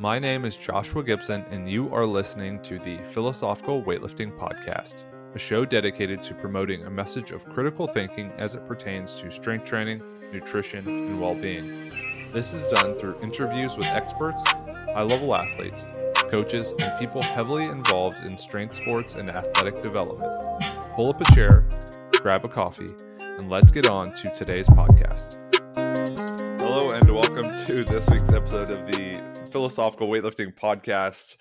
My name is Joshua Gibson, and you are listening to the Philosophical Weightlifting Podcast, a show dedicated to promoting a message of critical thinking as it pertains to strength training, nutrition, and well-being. This is done through interviews with experts, high-level athletes, coaches, and people heavily involved in strength sports and athletic development. Pull up a chair, grab a coffee, and let's get on to today's podcast. Hello, and welcome to this week's episode of the Philosophical Weightlifting Podcast.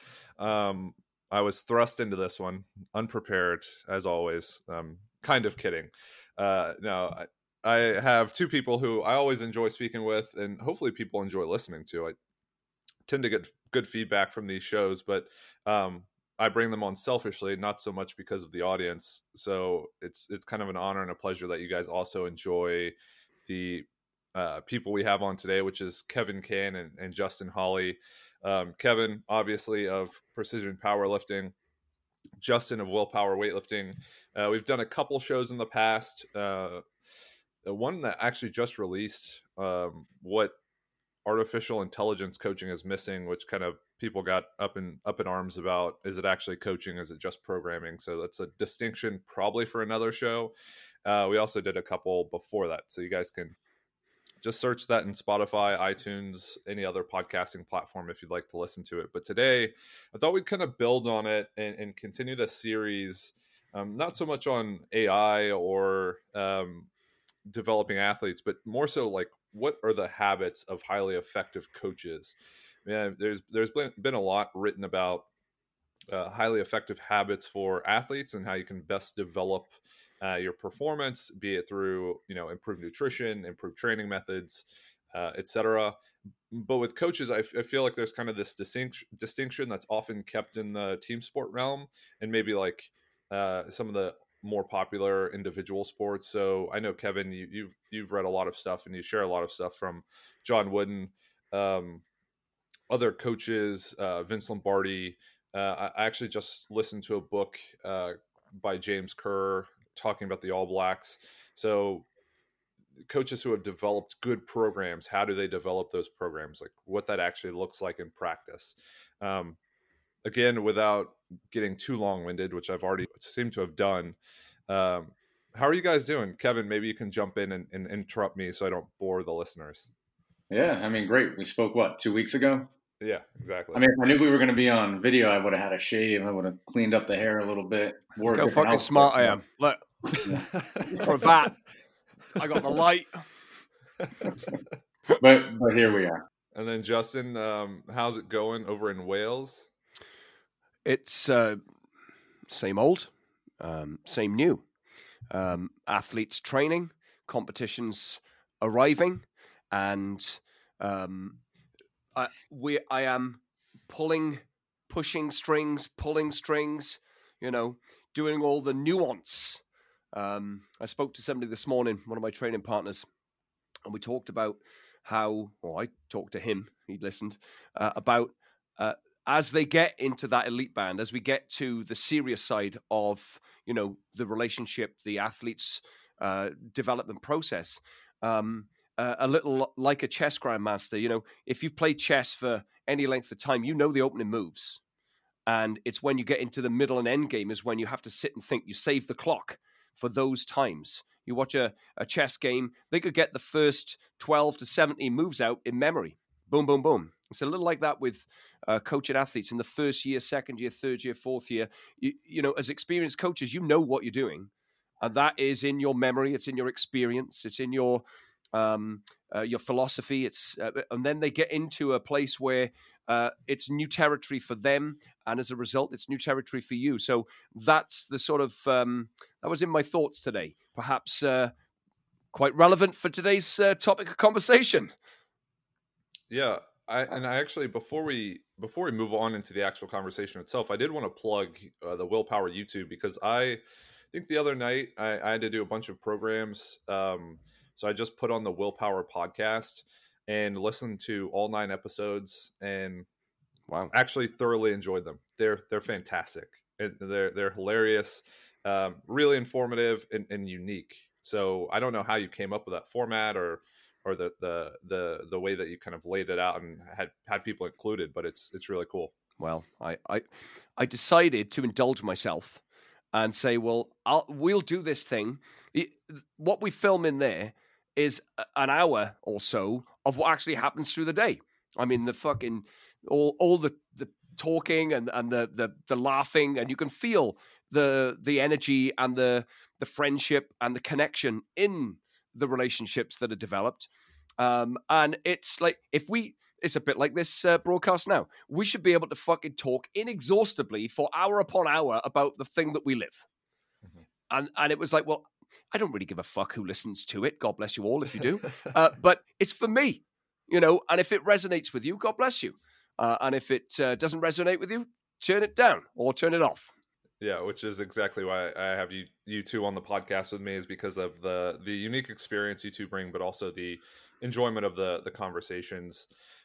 I was thrust into this one unprepared, as always. Kind of kidding. No, I have two people who I always enjoy speaking with, and hopefully people enjoy listening to. I tend to get good feedback from these shows, but I bring them on selfishly, not so much because of the audience. So it's kind of an honor and a pleasure that you guys also enjoy the people we have on today, which is Kevin Can and Justin Hawley. Kevin, obviously, of Precision Powerlifting, Justin of Willpower Weightlifting. We've done a couple shows in the past. The one that actually just released, what artificial intelligence coaching is missing, which kind of people got up in arms about. Is it actually coaching? Is it just programming? So that's a distinction probably for another show. We also did a couple before that, so you guys can just search that in Spotify, iTunes, any other podcasting platform if you'd like to listen to it. But today, I thought we'd kind of build on it and continue the series, not so much on AI or developing athletes, but more so like what are the habits of highly effective coaches? Yeah, there's been a lot written about highly effective habits for athletes and how you can best develop your performance, be it through improved nutrition, improved training methods, etc. But with coaches, I feel like there's kind of this distinction that's often kept in the team sport realm, and maybe like some of the more popular individual sports. So I know, Kevin, you've read a lot of stuff and you share a lot of stuff from John Wooden, other coaches, Vince Lombardi. I actually just listened to a book by James Kerr talking about the All Blacks. So coaches who have developed good programs, how do they develop those programs? Like what that actually looks like in practice. Again, without getting too long-winded, which I've already seemed to have done. How are you guys doing? Kevin, maybe you can jump in and interrupt me so I don't bore the listeners. Yeah, I mean, great. We spoke, 2 weeks ago? Yeah, exactly. I mean, if I knew we were going to be on video, I would have had a shave. I would have cleaned up the hair a little bit. Look how fucking smart I am. Look, cravat. I got the light. but here we are. And then Justin, how's it going over in Wales? It's same old, same new. Athletes training, competitions arriving, and I am pushing strings, pulling strings, doing all the nuance. I spoke to somebody this morning, one of my training partners, and we talked about I talked to him, he listened, about as they get into that elite band, as we get to the serious side of, the relationship, the athlete's development process, a little like a chess grandmaster, if you've played chess for any length of time, the opening moves. And it's when you get into the middle and end game is when you have to sit and think. You save the clock for those times. You watch a chess game, they could get the first 12 to 17 moves out in memory. Boom, boom, boom. It's a little like that with coaching athletes in the first year, second year, third year, fourth year. As experienced coaches, you know what you're doing. And that is in your memory. It's in your experience. It's in your philosophy. It's and then they get into a place where it's new territory for them, and as a result, it's new territory for you. So that's the sort of that was in my thoughts today. Perhaps quite relevant for today's topic of conversation. Yeah, I actually before we move on into the actual conversation itself, I did want to plug the Willpower YouTube, because I think the other night I had to do a bunch of programs. So I just put on the Willpower podcast and listened to all 9 episodes, and wow, actually thoroughly enjoyed them. They're fantastic. They're hilarious, really informative and unique. So I don't know how you came up with that format or or the way that you kind of laid it out and had people included, but it's really cool. Well, I decided to indulge myself and say, well, we'll do this thing. What we film in there is an hour or so of what actually happens through the day. I mean, the fucking all the talking and the laughing, and you can feel the energy and the friendship and the connection in the relationships that are developed. And it's like, it's a bit like this broadcast now. We should be able to fucking talk inexhaustibly for hour upon hour about the thing that we live. Mm-hmm. And it was like, well, I don't really give a fuck who listens to it. God bless you all if you do. But it's for me, and if it resonates with you, God bless you. And if it doesn't resonate with you, turn it down or turn it off. Yeah, which is exactly why I have you two on the podcast with me, is because of the unique experience you two bring, but also the enjoyment of the conversations.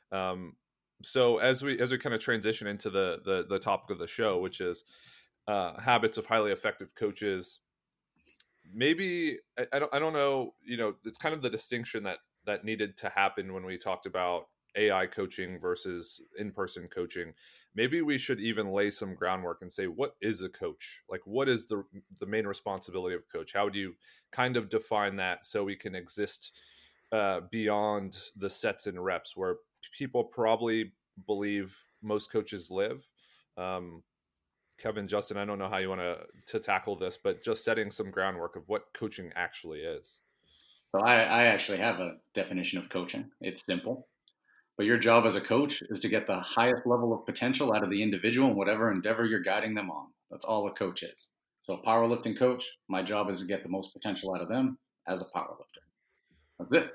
So as we kind of transition into the topic of the show, which is habits of highly effective coaches, maybe I don't know, it's kind of the distinction that needed to happen when we talked about AI coaching versus in-person coaching. Maybe we should even lay some groundwork and say, what is a coach? Like, what is the main responsibility of a coach? How would you kind of define that so we can exist beyond the sets and reps where people probably believe most coaches live? Kevin, Justin, I don't know how you want to tackle this, but just setting some groundwork of what coaching actually is. So I actually have a definition of coaching. It's simple. But your job as a coach is to get the highest level of potential out of the individual in whatever endeavor you're guiding them on. That's all a coach is. So a powerlifting coach, my job is to get the most potential out of them as a powerlifter. That's it.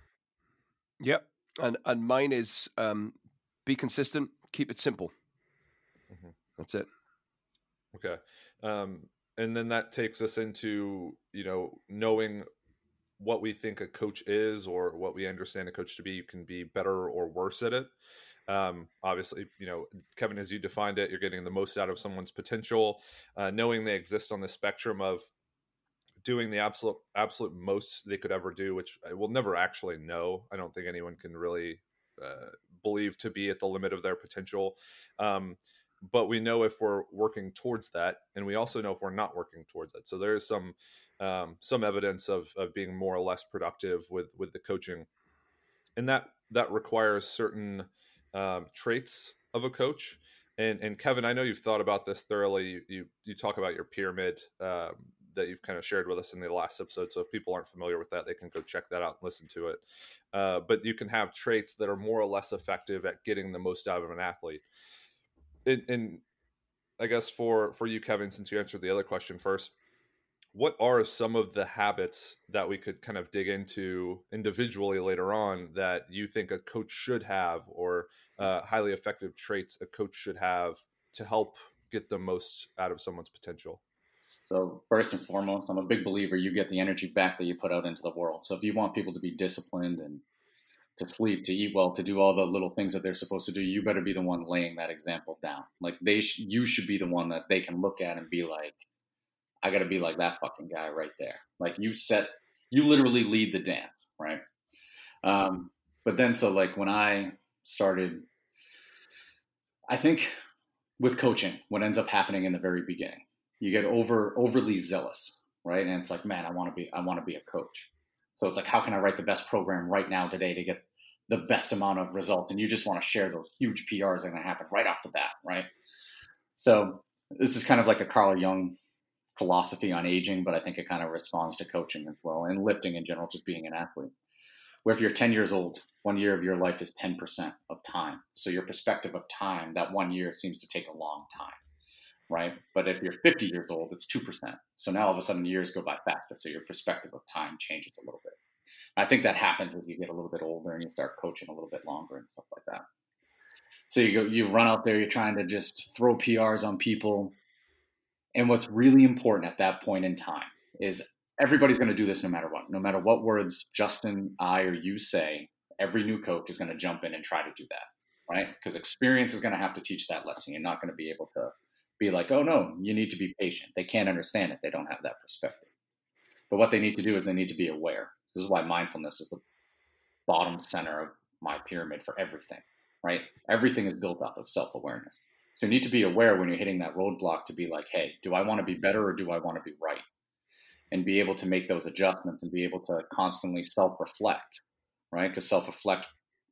Yep. And mine is be consistent, keep it simple. Mm-hmm. That's it. Okay. And then that takes us into, knowing what we think a coach is or what we understand a coach to be. You can be better or worse at it. Obviously, Kevin, as you defined it, you're getting the most out of someone's potential, knowing they exist on the spectrum of doing the absolute most they could ever do, which I will never actually know. I don't think anyone can really believe to be at the limit of their potential. But we know if we're working towards that, and we also know if we're not working towards it. So there is some evidence of being more or less productive with the coaching, and that requires certain traits of a coach. And Kevin, I know you've thought about this thoroughly. You talk about your pyramid that you've kind of shared with us in the last episode. So if people aren't familiar with that, they can go check that out and listen to it. But you can have traits that are more or less effective at getting the most out of an athlete. And I guess for you, Kevin, since you answered the other question first, what are some of the habits that we could kind of dig into individually later on that you think a coach should have, or highly effective traits a coach should have to help get the most out of someone's potential? So first and foremost, I'm a big believer you get the energy back that you put out into the world. So if you want people to be disciplined and to sleep, to eat well, to do all the little things that they're supposed to do, you better be the one laying that example down. Like you should be the one that they can look at and be like, I got to be like that fucking guy right there. Like you literally lead the dance, right? But then, so like when I started, I think with coaching, what ends up happening in the very beginning, you get overly zealous, right? And it's like, man, I want to be a coach. So it's like, how can I write the best program right now today to get the best amount of results? And you just want to share those huge PRs that are going to happen right off the bat, right? So this is kind of like a Carl Jung philosophy on aging, but I think it kind of responds to coaching as well, and lifting in general, just being an athlete. Where if you're 10 years old, 1 year of your life is 10% of time. So your perspective of time, that 1 year seems to take a long time, right? But if you're 50 years old, it's 2%. So now all of a sudden years go by faster. So your perspective of time changes a little bit. I think that happens as you get a little bit older and you start coaching a little bit longer and stuff like that. So you run out there, you're trying to just throw PRs on people. And what's really important at that point in time is everybody's going to do this no matter what. No matter what words Justin, I, or you say, every new coach is going to jump in and try to do that, right? Because experience is going to have to teach that lesson. You're not going to be able to be like, oh, no, you need to be patient. They can't understand it. They don't have that perspective. But what they need to do is they need to be aware. This is why mindfulness is bottom center of my pyramid for everything, right? Everything is built off of self-awareness. So you need to be aware when you're hitting that roadblock to be like, hey, do I want to be better or do I want to be right? And be able to make those adjustments and be able to constantly self-reflect, right? Because self-reflect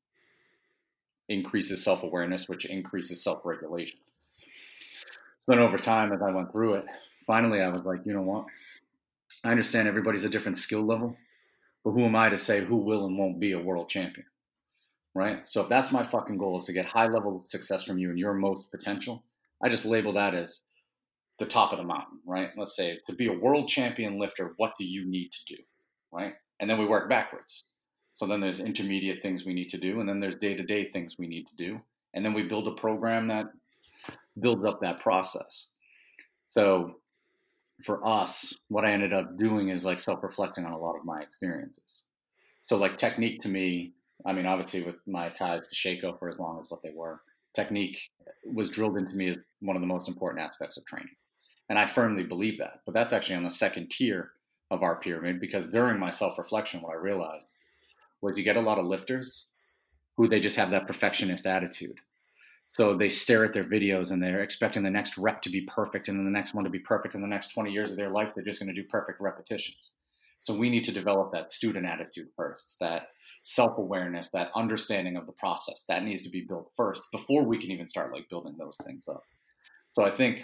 increases self-awareness, which increases self-regulation. So then over time, as I went through it, finally I was like, you know what? I understand everybody's a different skill level, but who am I to say who will and won't be a world champion, right? So if that's my fucking goal, is to get high level success from you and your most potential, I just label that as the top of the mountain, right? Let's say to be a world champion lifter, what do you need to do, right? And then we work backwards. So then there's intermediate things we need to do, and then there's day-to-day things we need to do, and then we build a program that builds up that process. So for us, what I ended up doing is like self-reflecting on a lot of my experiences. So like technique to me, I mean, obviously with my ties to Sheiko for as long as what they were, technique was drilled into me as one of the most important aspects of training. And I firmly believe that. But that's actually on the second tier of our pyramid, because during my self-reflection, what I realized was you get a lot of lifters who they just have that perfectionist attitude. So they stare at their videos and they're expecting the next rep to be perfect and then the next one to be perfect. In the next 20 years of their life, they're just going to do perfect repetitions. So we need to develop that student attitude first, that self-awareness, that understanding of the process that needs to be built first before we can even start like building those things up. So I think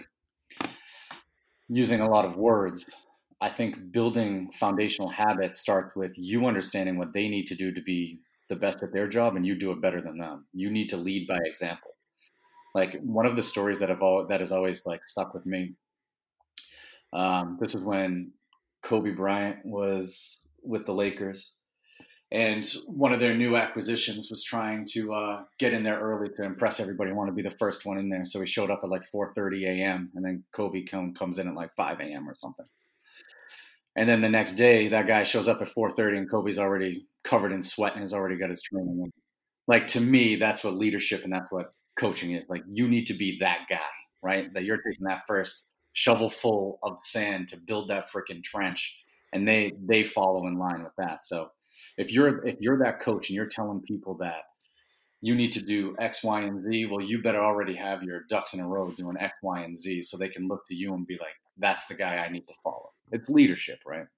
using a lot of words, I think building foundational habits starts with you understanding what they need to do to be the best at their job, and you do it better than them. You need to lead by example. Like one of the stories that has always like stuck with me. This is when Kobe Bryant was with the Lakers, and one of their new acquisitions was trying to get in there early to impress everybody, want to be the first one in there. So he showed up at like 4:30 a.m. and then Kobe comes in at like 5 a.m. or something. And then the next day, that guy shows up at 4:30 and Kobe's already covered in sweat and has already got his training in. Like, to me, that's what leadership and that's what coaching is. Like, you need to be that guy, right? That you're taking that first shovel full of sand to build that freaking trench, and they follow in line with that. So if you're that coach and you're telling people that you need to do X, Y, and Z, well, you better already have your ducks in a row doing X, Y, and Z so they can look to you and be like, that's the guy I need to follow. It's leadership, right?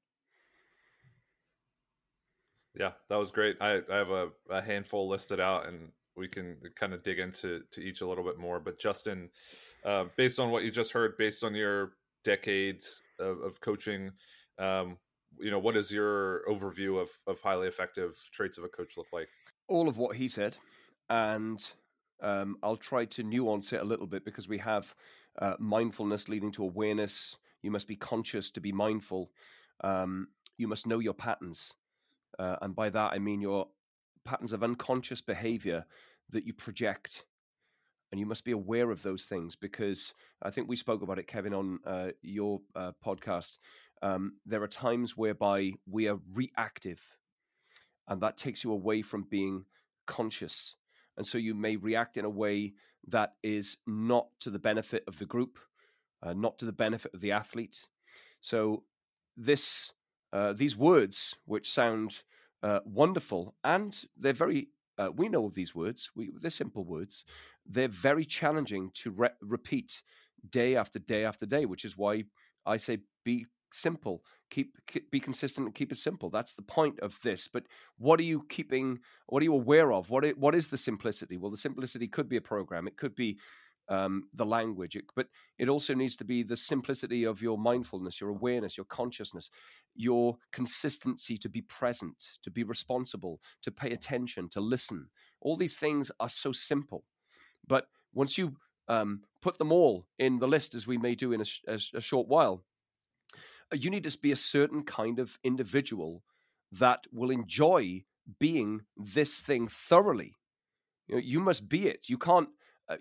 Yeah, that was great. I have a handful listed out, and we can kind of dig into each a little bit more. But Justin, based on what you just heard, based on your decade of coaching, what is your overview of highly effective traits of a coach look like? All of what he said, and I'll try to nuance it a little bit, because we have mindfulness leading to awareness. You must be conscious to be mindful. You must know your patterns. And by that, I mean your patterns of unconscious behavior that you project. And you must be aware of those things, because I think we spoke about it, Kevin, on your podcast. There are times whereby we are reactive, and that takes you away from being conscious. And so you may react in a way that is not to the benefit of the group, not to the benefit of the athlete. So these words, which sound wonderful, and they're very, we know of these words, they're simple words, they're very challenging to repeat day after day after day, which is why I say be simple, be consistent and keep it simple. That's the point of this. But what are you aware of? What is the simplicity? Well, the simplicity could be a program. It could be the language, but it also needs to be the simplicity of your mindfulness, your awareness, your consciousness, your consistency to be present, to be responsible, to pay attention, to listen. All these things are so simple, but once you put them all in the list, as we may do in a short while, you need to be a certain kind of individual that will enjoy being this thing thoroughly. You must be it. You can't.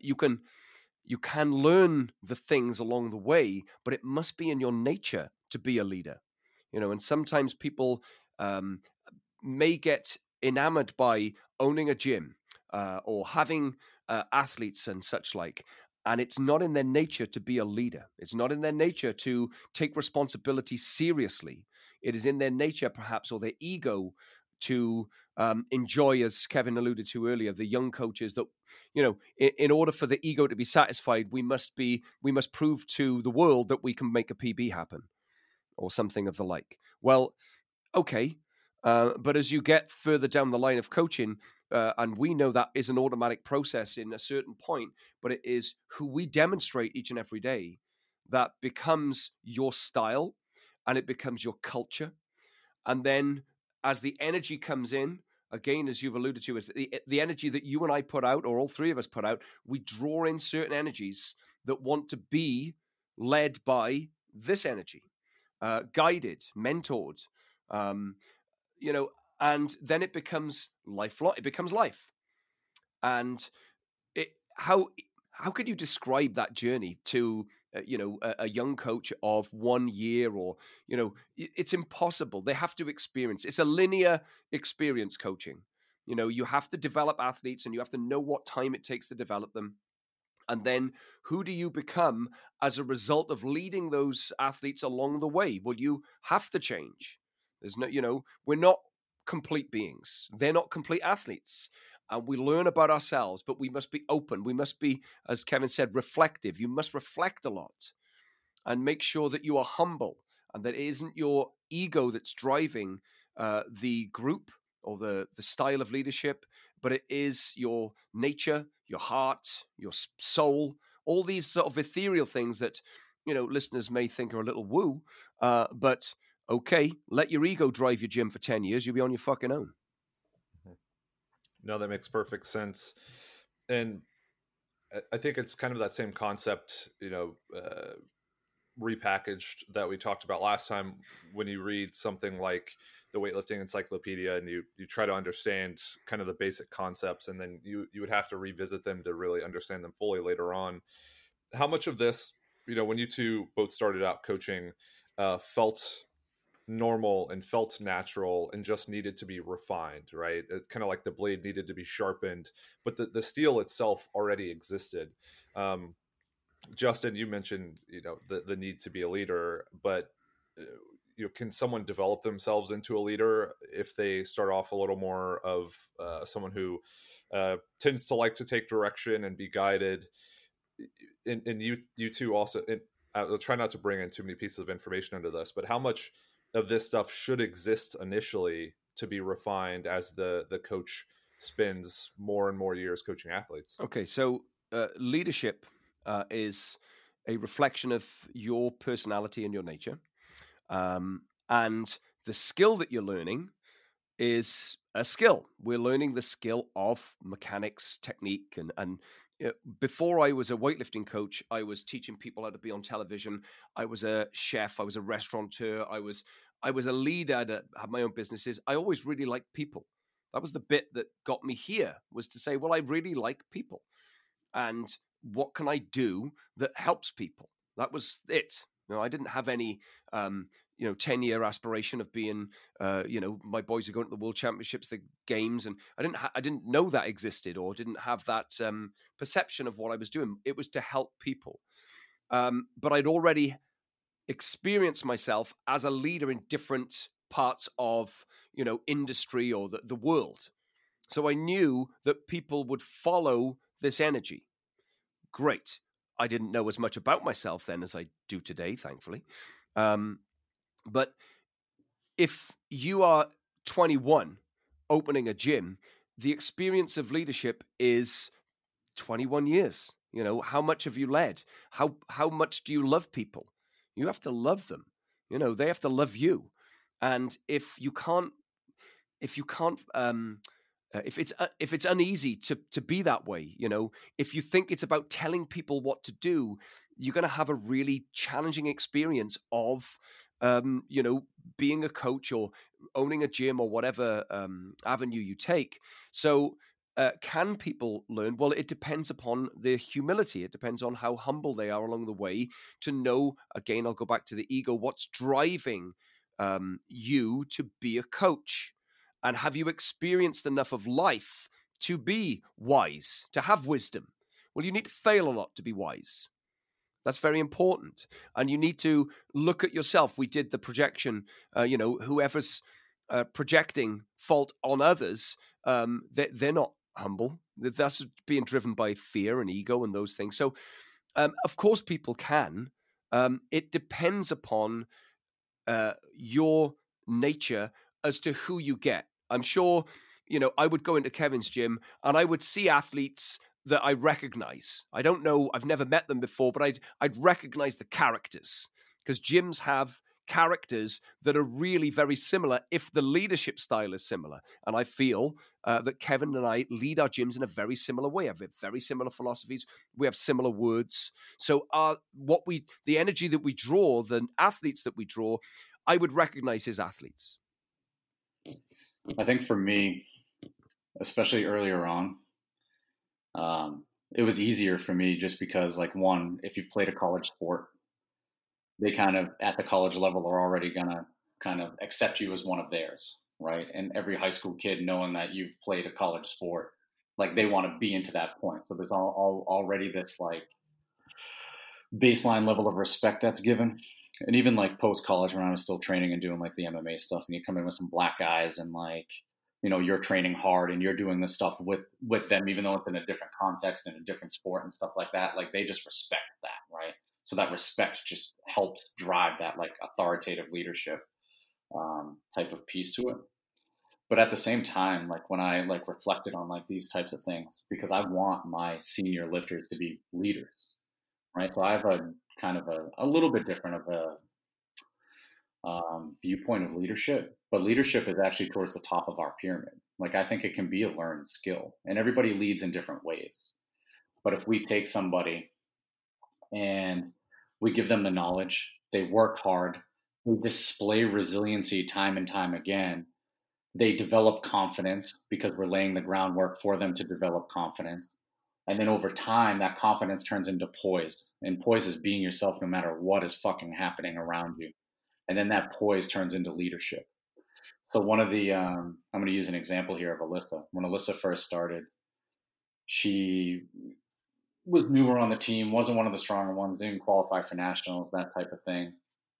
You can learn the things along the way, but it must be in your nature to be a leader. And sometimes people may get enamored by owning a gym or having athletes and such like. And it's not in their nature to be a leader. It's not in their nature to take responsibility seriously. It is in their nature, perhaps, or their ego, to enjoy, as Kevin alluded to earlier, the young coaches that, in order for the ego to be satisfied, we must prove to the world that we can make a PB happen or something of the like. Well, okay. But as you get further down the line of coaching, and we know that is an automatic process in a certain point, but it is who we demonstrate each and every day that becomes your style and it becomes your culture. And then as the energy comes in, again, as you've alluded to, is the energy that you and I put out, or all three of us put out, we draw in certain energies that want to be led by this energy, guided, mentored, and then it becomes lifelong. It becomes life. And how could you describe that journey to a young coach of 1 year, or it's impossible. They have to experience. It's a linear experience coaching. You have to develop athletes and you have to know what time it takes to develop them. And then who do you become as a result of leading those athletes along the way? Well, you have to change. There's no, we're not complete beings. They're not complete athletes. And we learn about ourselves, but we must be open. We must be, as Kevin said, reflective. You must reflect a lot and make sure that you are humble and that it isn't your ego that's driving the group or the style of leadership, but it is your nature, your heart, your soul, all these sort of ethereal things that, listeners may think are a little woo, but okay, let your ego drive your gym for 10 years. You'll be on your fucking own. No, that makes perfect sense. And I think it's kind of that same concept, repackaged that we talked about last time. When you read something like the Weightlifting Encyclopedia and you try to understand kind of the basic concepts, and then you would have to revisit them to really understand them fully later on. How much of this, when you two both started out coaching, felt normal and felt natural and just needed to be refined, right? It's kind of like the blade needed to be sharpened, but the steel itself already existed. Justin, you mentioned, the need to be a leader, but can someone develop themselves into a leader if they start off a little more of someone who tends to like to take direction and be guided? And you two also, I'll try not to bring in too many pieces of information into this, but how much of this stuff should exist initially to be refined as the coach spends more and more years coaching athletes? Okay, so leadership is a reflection of your personality and your nature. And the skill that you're learning is a skill. We're learning the skill of mechanics, technique, and before I was a weightlifting coach, I was teaching people how to be on television. I was a chef. I was a restaurateur. I was a leader that had my own businesses. I always really liked people. That was the bit that got me here, was to say, well, I really like people. And what can I do that helps people? That was it. I didn't have any 10-year aspiration of being, my boys are going to the World Championships, the games, and I didn't know that existed, or didn't have that perception of what I was doing. It was to help people, but I'd already experienced myself as a leader in different parts of industry or the world, so I knew that people would follow this energy. Great. I didn't know as much about myself then as I do today, thankfully. But if you are 21 opening a gym, the experience of leadership is 21 years. How much have you led? How much do you love people? You have to love them. They have to love you. And if it's uneasy to be that way, if you think it's about telling people what to do, you're going to have a really challenging experience of, being a coach or owning a gym or whatever avenue you take. So can people learn? Well, it depends upon their humility. It depends on how humble they are along the way to know, again, I'll go back to the ego, what's driving you to be a coach. And have you experienced enough of life to be wise, to have wisdom? Well, you need to fail a lot to be wise. That's very important. And you need to look at yourself. We did the projection, whoever's projecting fault on others, they're not humble. That's being driven by fear and ego and those things. So, of course, people can. It depends upon your nature as to who you get. I'm sure, I would go into Kevin's gym and I would see athletes that I recognize. I don't know, I've never met them before, but I'd recognize the characters, because gyms have characters that are really very similar if the leadership style is similar. And I feel that Kevin and I lead our gyms in a very similar way. I have very similar philosophies. We have similar words. So the energy that we draw, the athletes that we draw, I would recognize his athletes. I think for me, especially earlier on, it was easier for me just because, like, one, if you've played a college sport, they kind of at the college level are already going to kind of accept you as one of theirs, right? And every high school kid, knowing that you've played a college sport, like, they want to be into that point. So there's already this like baseline level of respect that's given. And even like post college, when I was still training and doing like the MMA stuff, and you come in with some black guys and like, you're training hard and you're doing this stuff with them, even though it's in a different context and a different sport and stuff like that, like they just respect that, right? So that respect just helps drive that like authoritative leadership type of piece to it. But at the same time, like when I like reflected on like these types of things, because I want my senior lifters to be leaders, right? So I have a kind of a little bit different of a viewpoint of leadership, but leadership is actually towards the top of our pyramid. Like, I think it can be a learned skill, and everybody leads in different ways. But if we take somebody and we give them the knowledge, they work hard, they display resiliency time and time again, they develop confidence because we're laying the groundwork for them to develop confidence. And then over time, that confidence turns into poise. And poise is being yourself no matter what is fucking happening around you. And then that poise turns into leadership. So one of the, I'm going to use an example here of Alyssa. When Alyssa first started, she was newer on the team, wasn't one of the stronger ones, didn't qualify for nationals, that type of thing.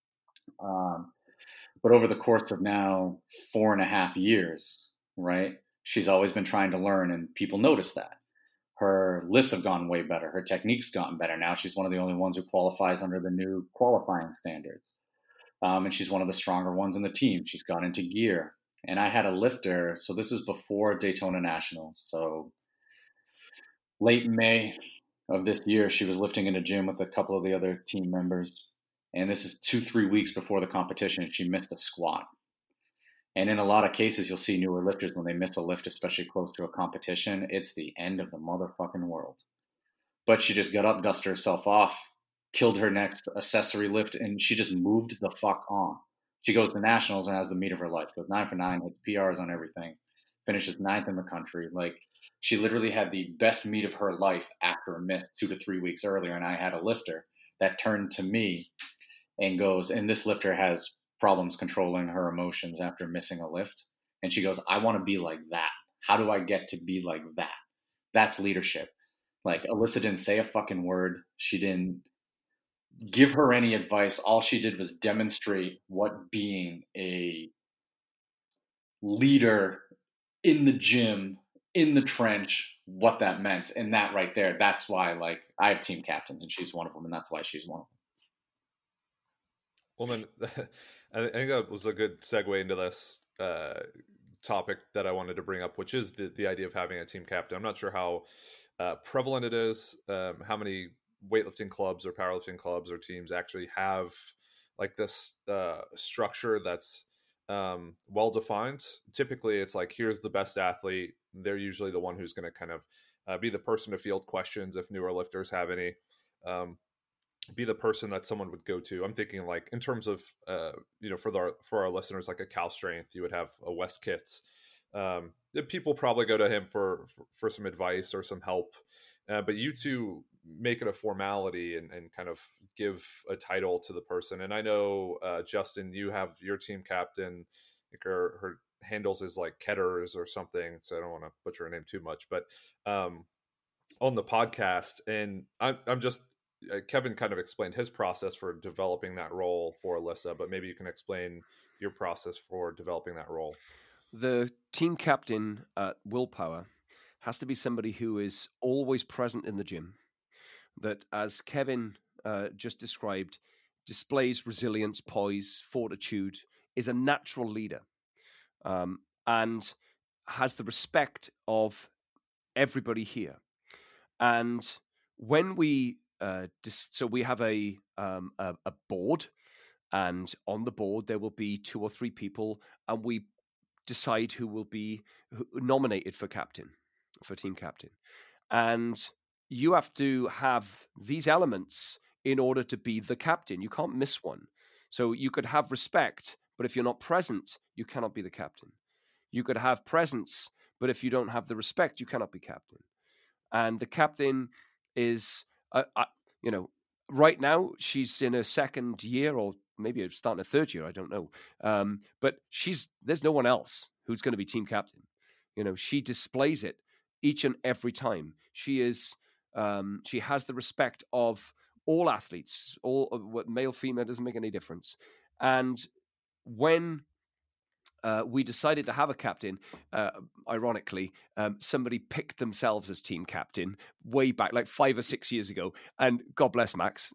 But over the course of now 4.5 years, right, she's always been trying to learn, and people notice that. Her lifts have gone way better. Her technique's gotten better. Now she's one of the only ones who qualifies under the new qualifying standards. And she's one of the stronger ones in the team. She's got into gear. And I had a lifter. So this is before Daytona Nationals. So late May of this year, she was lifting in a gym with a couple of the other team members. And this is 2-3 weeks before the competition. She missed a squat. And in a lot of cases, you'll see newer lifters, when they miss a lift, especially close to a competition, it's the end of the motherfucking world. But she just got up, dusted herself off, killed her next accessory lift, and she just moved the fuck on. She goes to nationals and has the meet of her life. Goes 9 for 9, hits PRs on everything, finishes 9th in the country. Like, she literally had the best meet of her life after a miss 2 to 3 weeks earlier. And I had a lifter that turned to me and goes, and this lifter has problems controlling her emotions after missing a lift. And she goes, I want to be like that. How do I get to be like that? That's leadership. Like, Alyssa didn't say a fucking word. She didn't give her any advice. All she did was demonstrate what being a leader in the gym, in the trench, what that meant. And that right there, that's why, like, I have team captains and she's one of them. And that's why she's one of them. Well, then, I think that was a good segue into this topic that I wanted to bring up, which is the idea of having a team captain. I'm not sure how prevalent it is, how many weightlifting clubs or powerlifting clubs or teams actually have like this structure that's well defined. Typically, it's like, here's the best athlete. They're usually the one who's going to kind of be the person to field questions if newer lifters have any. Be the person that someone would go to. I'm thinking like in terms of, for our listeners, like a Cal Strength, you would have a Wes Kitts. People probably go to him for some advice or some help. But you two make it a formality and kind of give a title to the person. And I know, Justin, you have your team captain, I think her handles is like Ketters or something. So I don't want to butcher her name too much, but on the podcast. And I'm just Kevin kind of explained his process for developing that role for Alyssa, but maybe you can explain your process for developing that role. The team captain at Willpower has to be somebody who is always present in the gym, that, as Kevin just described, displays resilience, poise, fortitude, is a natural leader, and has the respect of everybody here. And when we so we have a board, and on the board there will be 2 or 3 people, and we decide who will be nominated for team captain. And you have to have these elements in order to be the captain. You can't miss one. So you could have respect, but if you're not present, you cannot be the captain. You could have presence, but if you don't have the respect, you cannot be captain. And the captain is, right now she's in her second year, or maybe it's starting a third year. I don't know. But there's no one else who's going to be team captain. She displays it each and every time. She has the respect of all athletes, all male, female, doesn't make any difference. And when we decided to have a captain, ironically, somebody picked themselves as team captain way back, like 5 or 6 years ago. And God bless Max.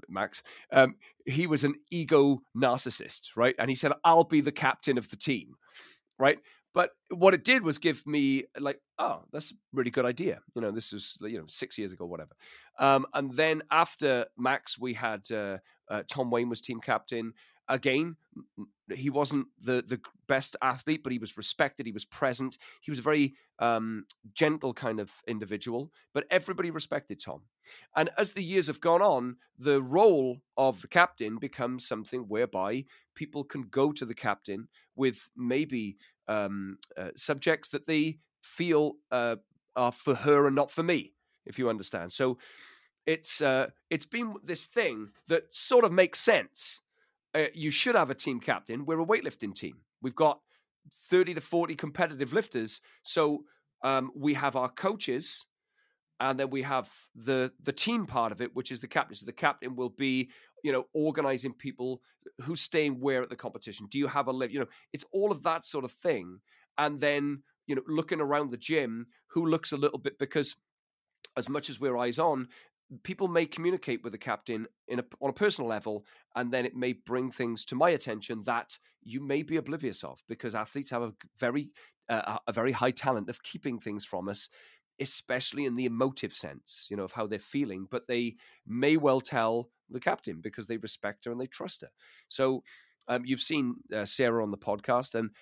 He was an ego narcissist, right? And he said, I'll be the captain of the team, right? But what it did was give me like, oh, that's a really good idea. This was 6 years ago, whatever. And then after Max, we had Tom Wayne was team captain. Again, he wasn't the best athlete, but he was respected. He was present. He was a very gentle kind of individual, but everybody respected Tom. And as the years have gone on, the role of the captain becomes something whereby people can go to the captain with maybe subjects that they feel are for her and not for me, if you understand. So it's been this thing that sort of makes sense. You should have a team captain. We're a weightlifting team. We've got 30 to 40 competitive lifters. So we have our coaches, and then we have the team part of it, which is the captain. So the captain will be, organizing people who's staying where at the competition. Do you have a live? It's all of that sort of thing. And then, looking around the gym, who looks a little bit, because as much as we're eyes on, people may communicate with the captain on a personal level, and then it may bring things to my attention that you may be oblivious of, because athletes have a very high talent of keeping things from us, especially in the emotive sense, of how they're feeling. But they may well tell the captain because they respect her and they trust her. So you've seen Sarah on the podcast, and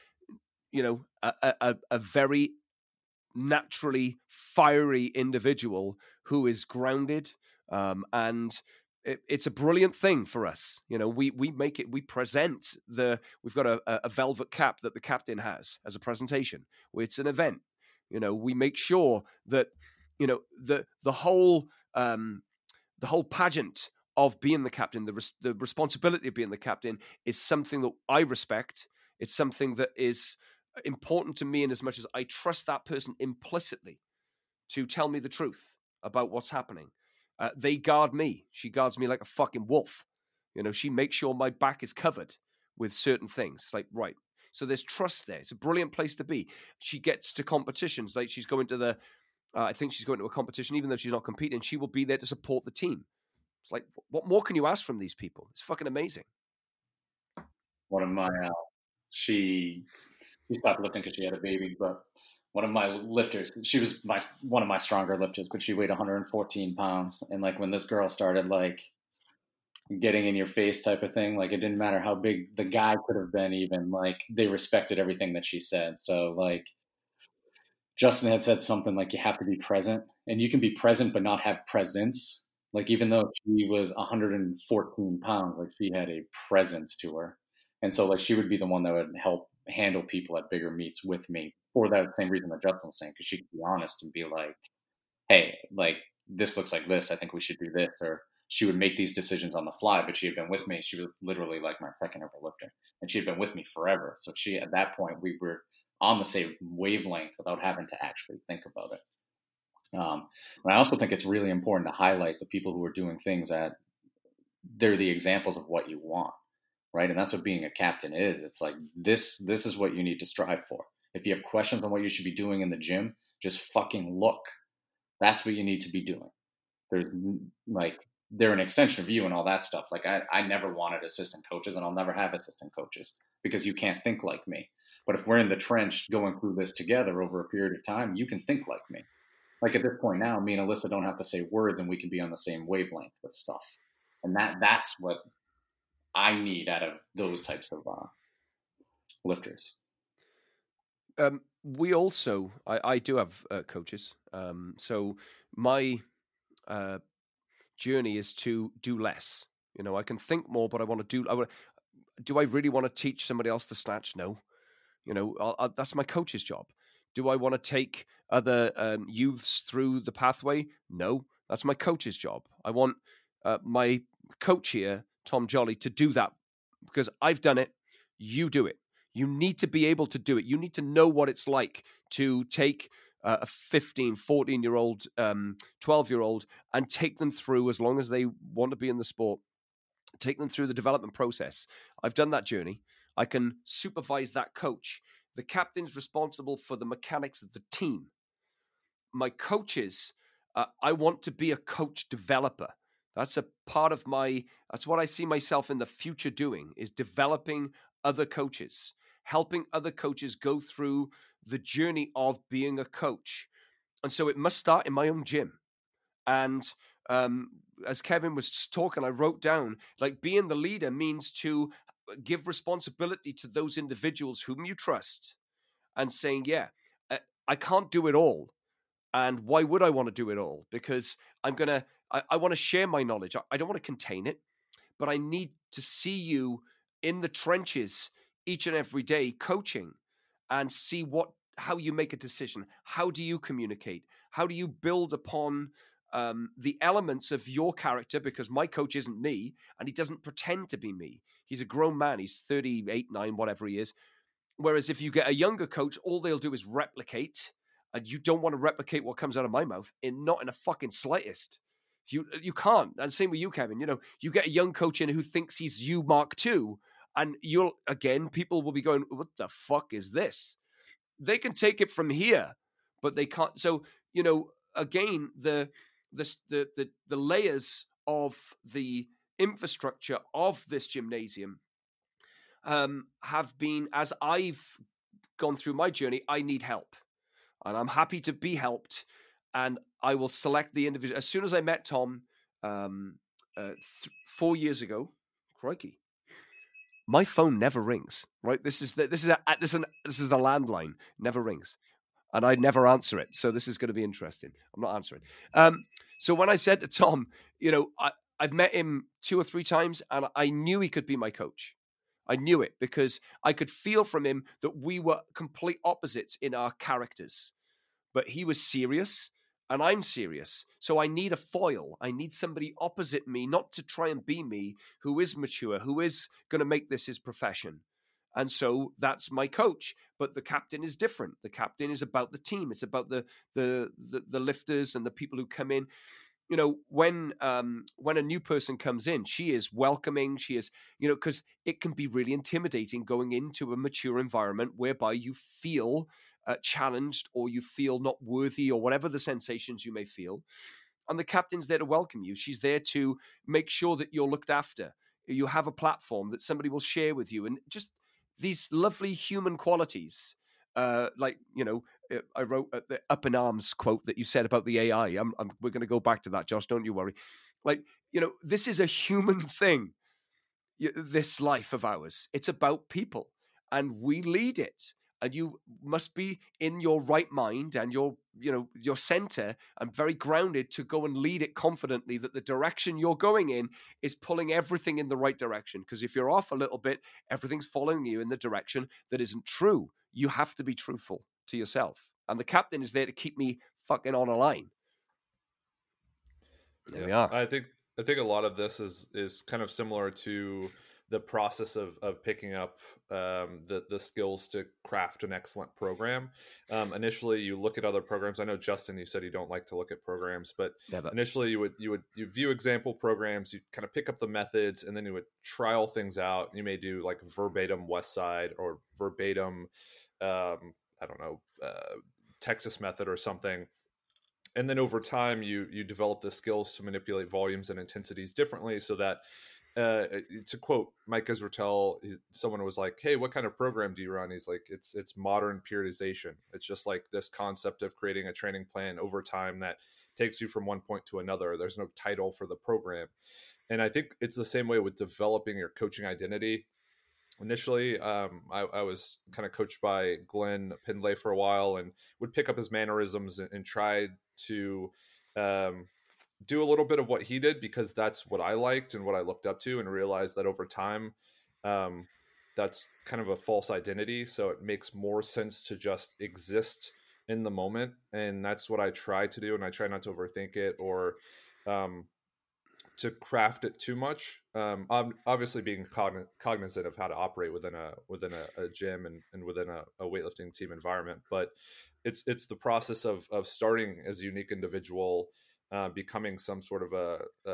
a very naturally fiery individual who is grounded, and it's a brilliant thing for us. We make it, we present we've got a velvet cap that the captain has as a presentation. It's an event. We make sure that the whole pageant of being the captain, the responsibility of being the captain, is something that I respect. It's something that is important to me, in as much as I trust that person implicitly to tell me the truth about what's happening. They guard me. She guards me like a fucking wolf. She makes sure my back is covered with certain things. It's like, right. So there's trust there. It's a brilliant place to be. She gets to competitions. Like, she's going to I think she's going to a competition, even though she's not competing. She will be there to support the team. It's like, what more can you ask from these people? It's fucking amazing. One of my, she stopped lifting because she had a baby, but one of my lifters, she was one of my stronger lifters, but she weighed 114 pounds. And like, when this girl started like getting in your face type of thing, like, it didn't matter how big the guy could have been, even, like, they respected everything that she said. So like, Justin had said something like, you have to be present, and you can be present but not have presence. Like, even though she was 114 pounds, like, she had a presence to her. And so like, she would be the one that would help handle people at bigger meets with me, for that same reason that Justin was saying, because she could be honest and be like, hey, like, this looks like this, I think we should do this. Or she would make these decisions on the fly, but she had been with me. She was literally like my second ever lifter, and she had been with me forever. So she, at that point, we were on the same wavelength without having to actually think about it. And I also think it's really important to highlight the people who are doing things that they're the examples of what you want, right? And that's what being a captain is. It's like this is what you need to strive for. If you have questions on what you should be doing in the gym, just fucking look. That's what you need to be doing. There's like they're an extension of you and all that stuff. Like I never wanted assistant coaches, and I'll never have assistant coaches because you can't think like me. But if we're in the trench going through this together over a period of time, you can think like me. Like at this point now, me and Alyssa don't have to say words, and we can be on the same wavelength with stuff. And that's what I need out of those types of lifters. We also, I do have coaches. So my journey is to do less. You know, I can think more, but I want to do. Do I really want to teach somebody else to snatch? No. You know, that's my coach's job. Do I want to take other youths through the pathway? No, that's my coach's job. I want my coach here, Tom Jolly, to do that because I've done it. You do it. You need to be able to do it. You need to know what it's like to take a 15, 14-year-old, 12-year-old and take them through, as long as they want to be in the sport, take them through the development process. I've done that journey. I can supervise that coach. The captain's responsible for the mechanics of the team. My coaches, I want to be a coach developer. That's a part of that's what I see myself in the future doing, is developing other coaches, helping other coaches go through the journey of being a coach. And so it must start in my own gym. And as Kevin was talking, I wrote down, like, being the leader means to give responsibility to those individuals whom you trust and saying, yeah, I can't do it all. And why would I want to do it all? Because I want to share my knowledge. I don't want to contain it, but I need to see you in the trenches each and every day coaching and see how you make a decision. How do you communicate? How do you build upon the elements of your character? Because my coach isn't me, and he doesn't pretend to be me. He's a grown man. He's 38, 9, whatever he is. Whereas if you get a younger coach, all they'll do is replicate, and you don't want to replicate what comes out of my mouth, not in a fucking slightest. You can't. And same with you, Kevin. You know, you get a young coach in who thinks he's you Mark II, and people will be going, what the fuck is this? They can take it from here, but they can't. So, you know, again, the layers of the infrastructure of this gymnasium have been, as I've gone through my journey, I need help, and I'm happy to be helped, and I will select the individual. As soon as I met Tom 4 years ago, crikey, my phone never rings. Right, this is the landline, never rings, and I never answer it. So this is going to be interesting. I'm not answering. So when I said to Tom, you know, I've met him 2 or 3 times, and I knew he could be my coach. I knew it because I could feel from him that we were complete opposites in our characters. But he was serious, and I'm serious. So I need a foil. I need somebody opposite me, not to try and be me, who is mature, who is going to make this his profession. And so that's my coach. But the captain is different. The captain is about the team. It's about the lifters and the people who come in. You know, when a new person comes in, she is welcoming. She is, you know, because it can be really intimidating going into a mature environment whereby you feel challenged, or you feel not worthy, or whatever the sensations you may feel. And the captain's there to welcome you. She's there to make sure that you're looked after. You have a platform that somebody will share with you, and just these lovely human qualities. Like, you know, I wrote the up in arms quote that you said about the AI. We're going to go back to that, Josh. Don't you worry. Like, you know, this is a human thing. This life of ours, it's about people, and we lead it. And you must be in your right mind and your center and very grounded to go and lead it confidently, that the direction you're going in is pulling everything in the right direction. Because if you're off a little bit, everything's following you in the direction that isn't true. You have to be truthful to yourself. And the captain is there to keep me fucking on a line. There we are. I think a lot of this is kind of similar to the process of picking up the skills to craft an excellent program. Initially, you look at other programs. I know, Justin, you said you don't like to look at programs, but initially you view example programs, you kind of pick up the methods, and then you would trial things out. You may do like verbatim Westside or verbatim, Texas method or something. And then over time, you develop the skills to manipulate volumes and intensities differently, so that to quote Mike Israetel, someone was like, "Hey, what kind of program do you run?" He's like, "It's modern periodization. It's just like this concept of creating a training plan over time that takes you from one point to another. There's no title for the program." And I think it's the same way with developing your coaching identity. Initially, I was kind of coached by Glenn Pindlay for a while, and would pick up his mannerisms and try to do a little bit of what he did, because that's what I liked and what I looked up to, and realized that over time, that's kind of a false identity. So it makes more sense to just exist in the moment. And that's what I try to do. And I try not to overthink it or to craft it too much. Obviously being cognizant of how to operate within a gym and within a weightlifting team environment. But it's the process of starting as a unique individual, becoming some sort of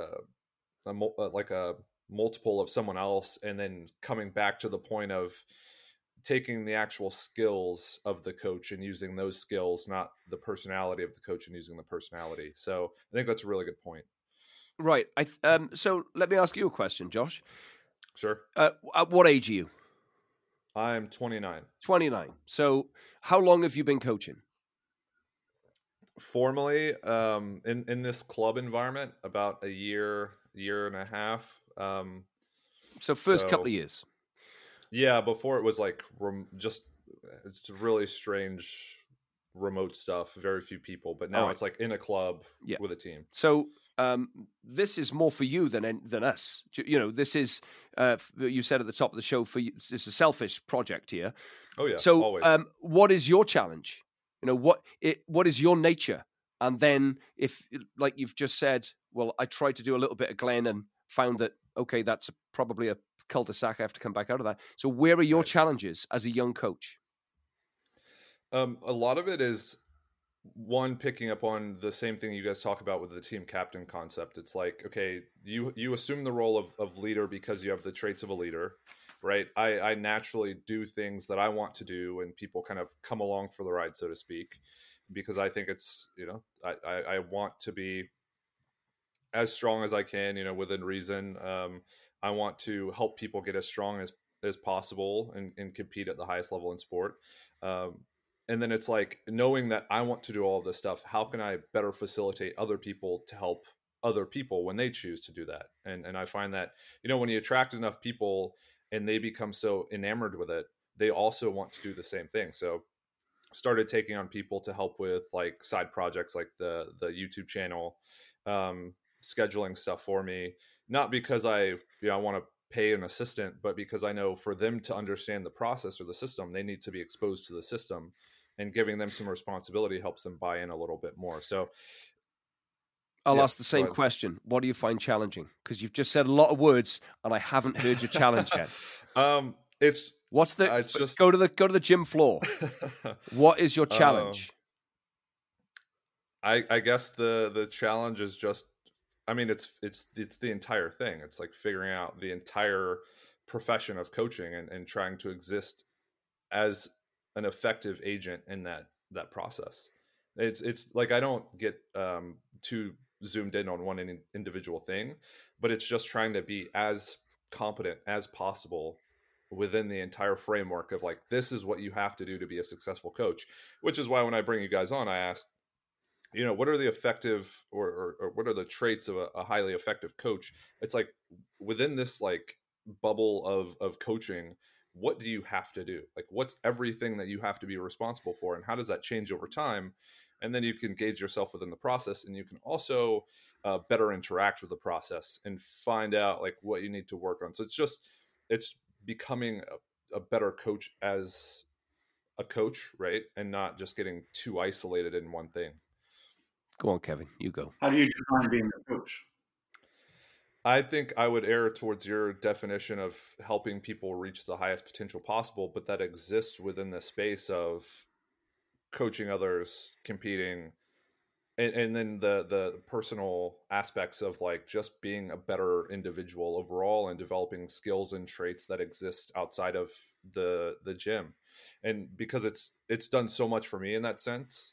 a multiple of someone else, and then coming back to the point of taking the actual skills of the coach and using those skills, not the personality of the coach and using the personality. So I think that's a really good point. Right. So let me ask you a question, Josh. Sure. At what age are you? I'm 29. 29. So how long have you been coaching? Formally, in this club environment, about a year and a half. So couple of years. Yeah, before it was like it's really strange remote stuff, very few people, but now it's like in a club with a team. So this is more for you than us. You know, this is you said at the top of the show, for you, it's a selfish project here. Oh yeah. So always. What is your challenge? You know, what is your nature? And then if, like you've just said, well, I tried to do a little bit of Glenn and found that, okay, that's probably a cul-de-sac. I have to come back out of that. So where are your challenges as a young coach? A lot of it is, one, picking up on the same thing you guys talk about with the team captain concept. It's like, okay, you assume the role of leader because you have the traits of a leader, right? I naturally do things that I want to do, and people kind of come along for the ride, so to speak, because I think it's, I want to be as strong as I can, within reason. I want to help people get as strong as possible and compete at the highest level in sport. And then it's like, knowing that I want to do all of this stuff, how can I better facilitate other people to help other people when they choose to do that? And I find that, when you attract enough people and they become so enamored with it, they also want to do the same thing. So started taking on people to help with like side projects, like the YouTube channel, scheduling stuff for me, not because I want to pay an assistant, but because I know for them to understand the process or the system, they need to be exposed to the system, and giving them some responsibility helps them buy in a little bit more. So I'll ask the same question. What do you find challenging? Because you've just said a lot of words and I haven't heard your challenge yet. Go to the gym floor. What is your challenge? I guess the challenge is just, it's the entire thing. It's like figuring out the entire profession of coaching and trying to exist as an effective agent in that process. It's like, I don't get too zoomed in on one individual thing, but it's just trying to be as competent as possible within the entire framework of like, this is what you have to do to be a successful coach. Which is why when I bring you guys on, I ask, what are the effective or what are the traits of a highly effective coach? It's like, within this like bubble of coaching, what do you have to do? Like, what's everything that you have to be responsible for, and how does that change over time? And then you can gauge yourself within the process, and you can also better interact with the process and find out like what you need to work on. So it's becoming a better coach as a coach, right? And not just getting too isolated in one thing. Go on, Kevin, you go. How do you define being a coach? I think I would err towards your definition of helping people reach the highest potential possible, but that exists within the space of coaching others, competing, and then the personal aspects of like just being a better individual overall and developing skills and traits that exist outside of the gym. And because it's done so much for me in that sense.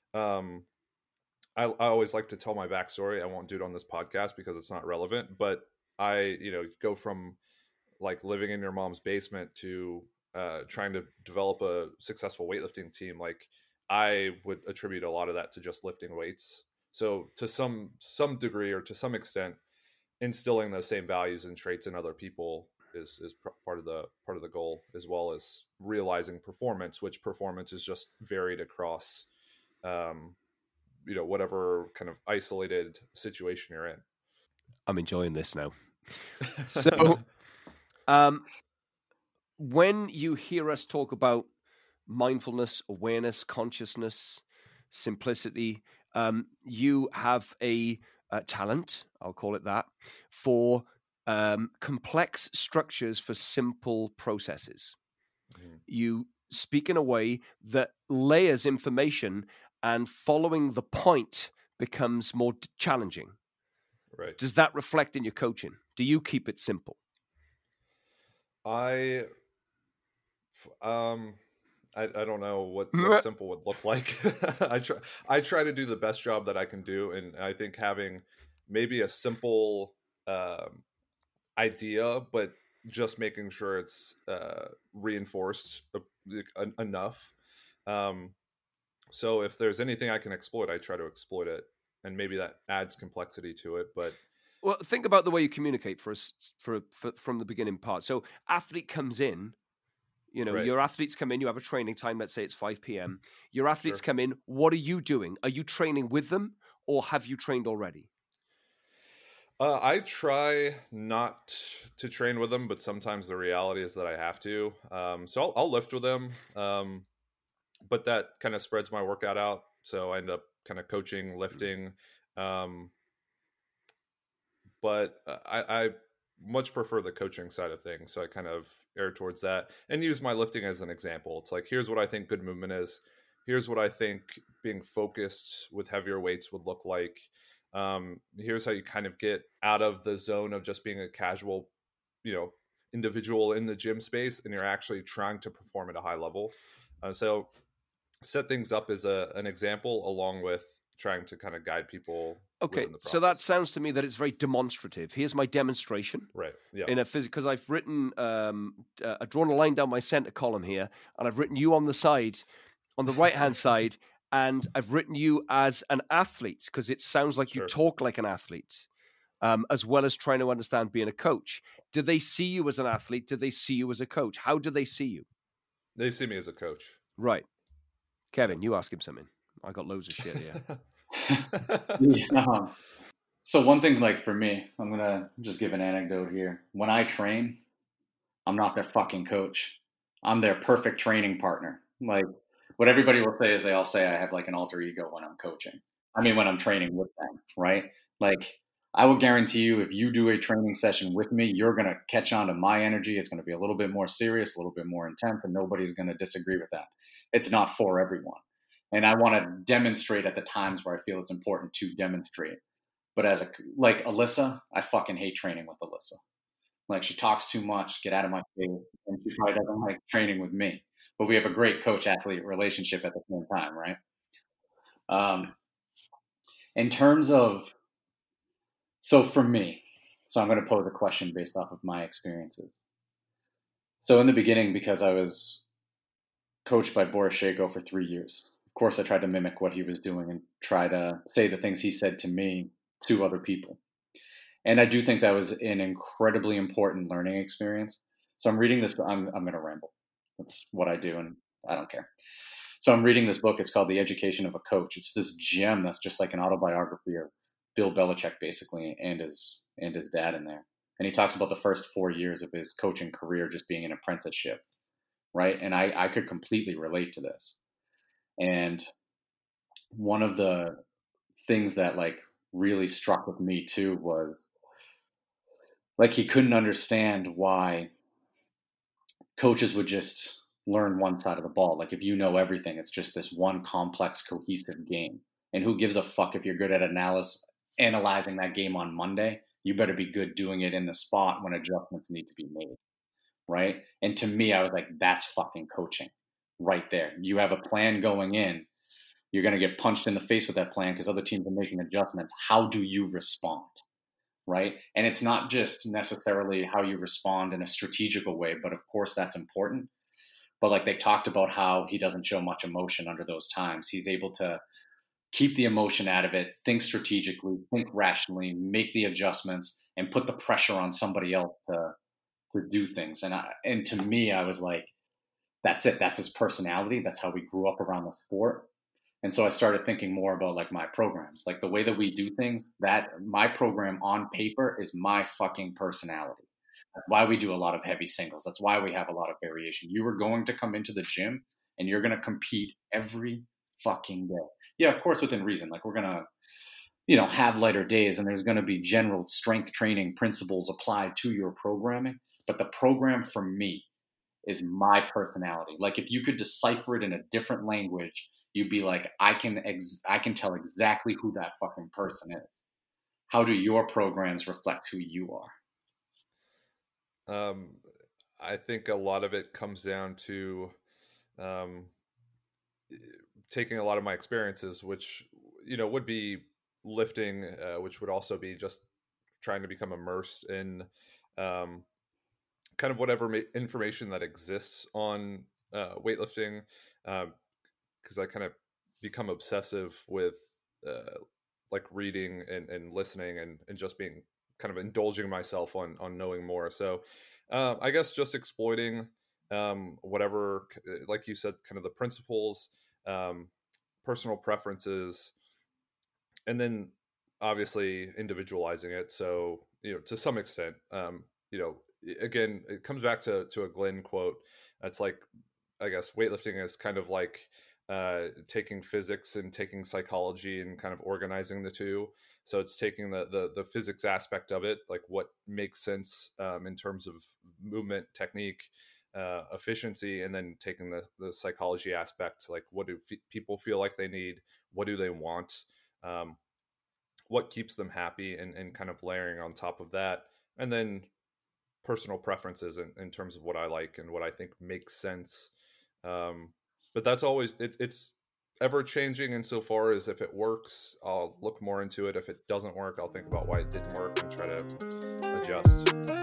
I always like to tell my backstory. I won't do it on this podcast because it's not relevant, but I, go from like living in your mom's basement to trying to develop a successful weightlifting team. Like I would attribute a lot of that to just lifting weights. So to some degree or to some extent, instilling those same values and traits in other people is part of the goal, as well as realizing performance, which performance is just varied across whatever kind of isolated situation you're in. I'm enjoying this now. So when you hear us talk about mindfulness, awareness, consciousness, simplicity, you have a talent, I'll call it that, for complex structures for simple processes. You speak in a way that layers information, and following the point becomes more challenging. Right. Does that reflect in your coaching? Do you keep it simple? I don't know what simple would look like. I try to do the best job that I can do, and I think having maybe a simple idea, but just making sure it's reinforced enough. So if there's anything I can exploit, I try to exploit it, and maybe that adds complexity to it. But well, think about the way you communicate for from the beginning part. So athlete comes in, right. Your athletes come in, you have a training time, let's say it's 5 p.m. Your athletes come in, what are you doing? Are you training with them, or have you trained already? I try not to train with them, but sometimes the reality is that I have to. So I'll lift with them, but that kind of spreads my workout out. So I end up kind of coaching, lifting. But I much prefer the coaching side of things. So I kind of err towards that and use my lifting as an example. It's like, here's what I think good movement is. Here's what I think being focused with heavier weights would look like. Here's how you kind of get out of the zone of just being a casual, individual in the gym space, and you're actually trying to perform at a high level. So set things up as an example, along with trying to kind of guide people. Okay, so that sounds to me that it's very demonstrative. Here's my demonstration. Right. Yeah. In a because I've written, I've drawn a line down my center column here, and I've written you on the side, on the right-hand side, and I've written you as an athlete because it sounds like you talk like an athlete, as well as trying to understand being a coach. Do they see you as an athlete? Do they see you as a coach? How do they see you? They see me as a coach. Right. Kevin, you ask him something. I got loads of shit here. So one thing, like for me, I'm going to just give an anecdote here. When I train, I'm not their fucking coach. I'm their perfect training partner. Like what everybody will say is they all say I have like an alter ego when I'm coaching. I mean, when I'm training with them, right? Like I will guarantee you, if you do a training session with me, you're going to catch on to my energy. It's going to be a little bit more serious, a little bit more intense, and nobody's going to disagree with that. It's not for everyone. And I want to demonstrate at the times where I feel it's important to demonstrate. But like Alyssa, I fucking hate training with Alyssa. Like she talks too much, get out of my face, and she probably doesn't like training with me. But we have a great coach-athlete relationship at the same time, right? In terms of, so for me, so I'm going to pose a question based off of my experiences. So in the beginning, because I was coached by Boris Shako for 3 years, of course, I tried to mimic what he was doing and try to say the things he said to me to other people. And I do think that was an incredibly important learning experience. So I'm reading this. I'm going to ramble. That's what I do, and I don't care. So I'm reading this book. It's called The Education of a Coach. It's this gem that's just like an autobiography of Bill Belichick, basically, and his dad in there. And he talks about the first 4 years of his coaching career just being an apprenticeship, right? And I could completely relate to this. And one of the things that like really struck with me too was like he couldn't understand why coaches would just learn one side of the ball. Like if you know everything, it's just this one complex, cohesive game. And who gives a fuck if you're good at analyzing that game on Monday? You better be good doing it in the spot when adjustments need to be made, right? And to me, I was like, that's fucking coaching right there. You have a plan going in. You're going to get punched in the face with that plan because other teams are making adjustments. How do you respond? Right. And it's not just necessarily how you respond in a strategical way, but of course that's important. But like they talked about how he doesn't show much emotion under those times. He's able to keep the emotion out of it, think strategically, think rationally, make the adjustments, and put the pressure on somebody else to do things. And to me, I was like, that's it. That's his personality. That's how we grew up around the sport. And so I started thinking more about like my programs, like the way that we do things, that my program on paper is my fucking personality. That's why we do a lot of heavy singles. That's why we have a lot of variation. You are going to come into the gym and you're going to compete every fucking day. Yeah, of course, within reason. Like we're going to, have lighter days and there's going to be general strength training principles applied to your programming. But the program for me is my personality. Like if you could decipher it in a different language, you'd be like, I can tell exactly who that fucking person is. How do your programs reflect who you are? I think a lot of it comes down to taking a lot of my experiences, which, would be lifting, which would also be just trying to become immersed in kind of whatever information that exists on weightlifting. Because I kind of become obsessive with like reading and listening and just being kind of indulging myself on knowing more. So I guess just exploiting whatever, like you said, kind of the principles, personal preferences, and then obviously individualizing it. So, to some extent, again, it comes back to a Glenn quote. It's like, I guess weightlifting is kind of like taking physics and taking psychology and kind of organizing the two. So it's taking the physics aspect of it, like what makes sense in terms of movement, technique, efficiency, and then taking the psychology aspect, like what do people feel like they need, what do they want, what keeps them happy, and kind of layering on top of that, and then personal preferences in terms of what I like and what I think makes sense. But that's always, it's ever changing insofar as if it works, I'll look more into it. If it doesn't work, I'll think about why it didn't work and try to adjust.